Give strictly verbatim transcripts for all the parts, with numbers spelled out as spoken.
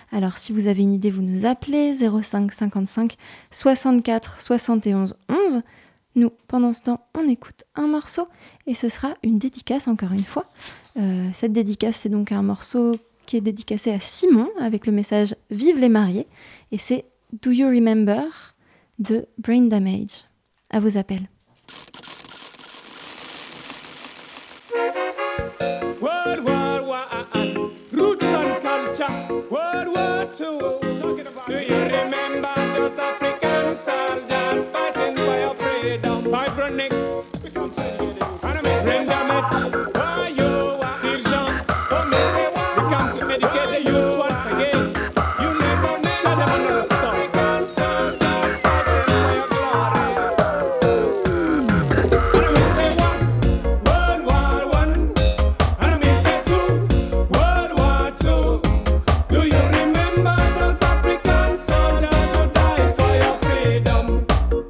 Alors si vous avez une idée, vous nous appelez zéro cinq cinquante-cinq soixante-quatre soixante et onze onze. Nous, pendant ce temps, on écoute un morceau et ce sera une dédicace encore une fois. Euh, cette dédicace, c'est donc un morceau qui est dédicacé à Simon avec le message « Vive les mariés » et c'est « Do You Remember » de Brain Damage. À vos appels. World War One, roots and culture. World War Two, talking about. Do you remember those African soldiers fighting for your freedom? Vibronix, we come to educate the youth. Brain Damage, why you are Sergeant? Oh, me say what? We come to educate the youth once again. You never mention those African soldiers fighting for your glory. And me say what? World War One. And me say two. World War Two. Do you remember those African soldiers who died for your freedom?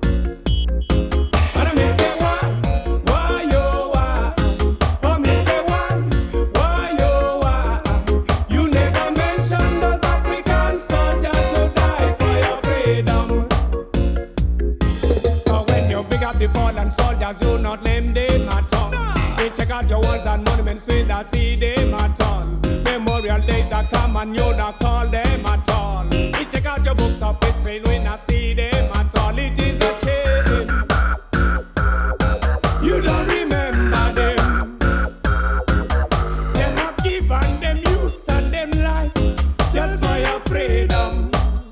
And me say why? Why you why? Oh, me say why? Why you why? You never mention those African soldiers who died for your freedom. But when you big up the fallen soldiers, you not name them at all. We check out your walls and monuments, we not see them at all. Memorial days are come and you not call them at all. We check out your books of history, we not see them at all. It is a shame you don't remember them. Them have given them youths and them lives just for your freedom.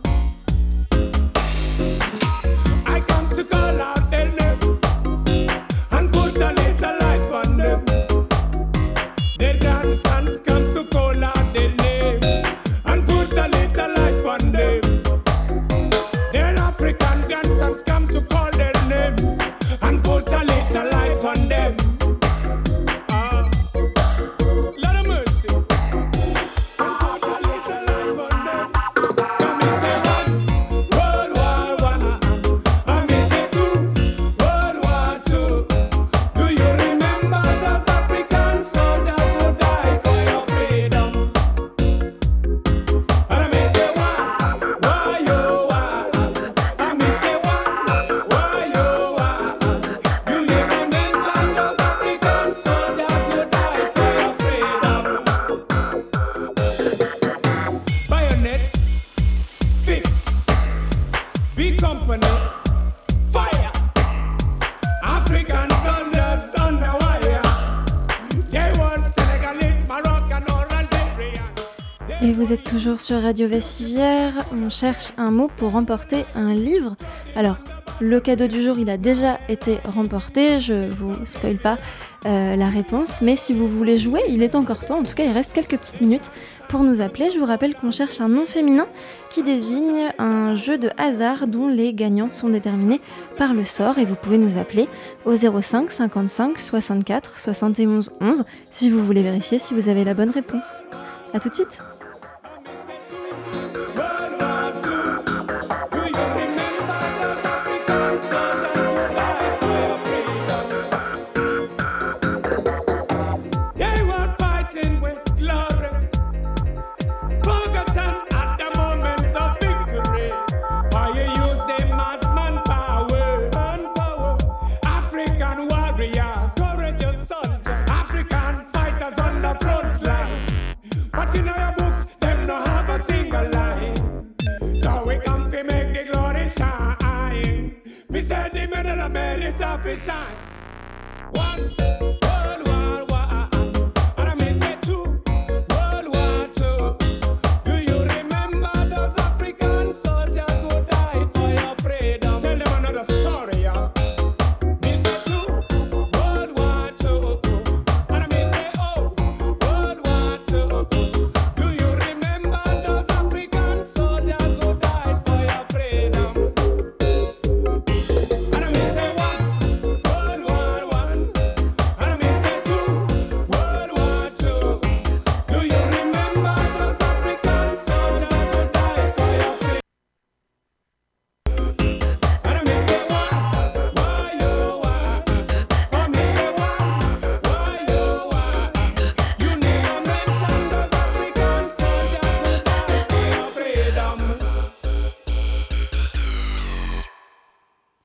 I come to call out their name and put a little light on them. The dancers come to call out their names and put a little light on them. The African dancers come to call their names and put a little light on them. Ah, Lord of mercy, and put a little light on them. Come me say one, World War One, and me say two, World War Two. Do you remember those African soldiers who died for your freedom? And me say why, why you why? And me say why, why you why? You never mention those African soldiers who died for your freedom. Bayonets, fix, big company, fire. African soldiers on the wire. They were Senegalese, Moroccan or Algerian. Et vous êtes toujours sur Radio Vessivière, on cherche un mot pour remporter un livre. Alors, le cadeau du jour, il a déjà été remporté, je vous spoil pas euh, la réponse, mais si vous voulez jouer, il est encore temps, en tout cas il reste quelques petites minutes pour nous appeler. Je vous rappelle qu'on cherche un nom féminin qui désigne un jeu de hasard dont les gagnants sont déterminés par le sort et vous pouvez nous appeler au zéro cinq cinquante-cinq soixante-quatre soixante et onze onze si vous voulez vérifier si vous avez la bonne réponse. A tout de suite. World War Two. Do you remember those African soldiers who died for your freedom? They were fighting with glory, forgotten at the moment of victory. Why you use them as manpower? Manpower. African warriors, courageous soldiers, African fighters on the front line. But in our books, them no have a single line. So we come to make the glory shine. Me say the middle of merit to shine. One.